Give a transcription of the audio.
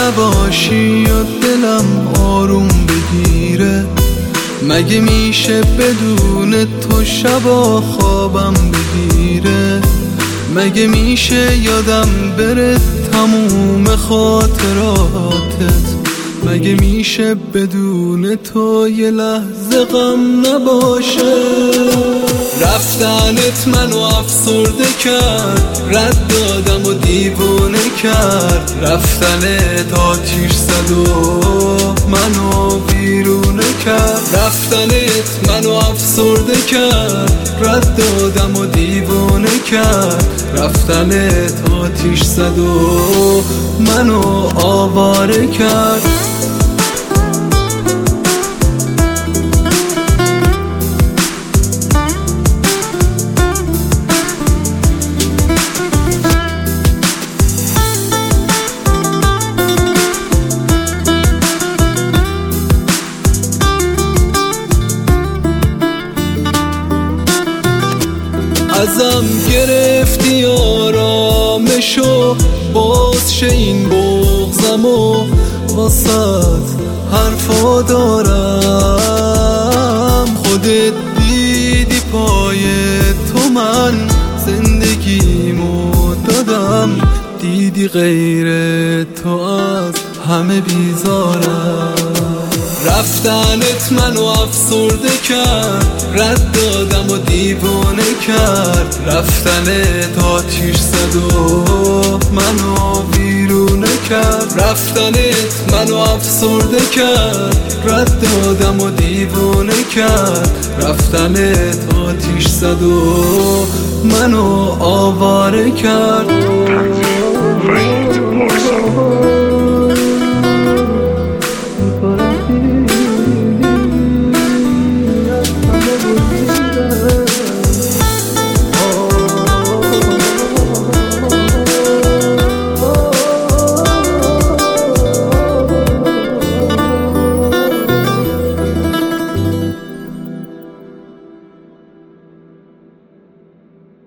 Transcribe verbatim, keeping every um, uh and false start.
نباشی یا دلم آروم بگیره. مگه میشه بدون تو شبا خوابم بگیره؟ مگه میشه یادم بره تموم خاطراتت؟ مگه میشه بدون تو یه لحظه غم نباشه؟ رفتنت منو افسرده کرد، رد دادم و دیوونه کرد. رفتنت آتیش زد و منو بیرونه کرد. رفتنت منو افسرده کرد، رد دادم و دیوونه کرد. رفتنت آتیش زد و منو آواره کرد. ازم گرفتی آرامشو، باز شه این بغضمو. واسط حرفا دارم، خودت دیدی پای تو من زندگیمو دادم. دیدی غیر تو از همه بیزارم. رفتنت منو افسرده کرد، رد دادم و دیوانه کرد. رفتنت آتیش زد و منو بیرونه کرد. رفتنت منو افسرده کرد، رد دادم و دیوانه کرد. رفتنت آتیش زد و منو آواره کرد.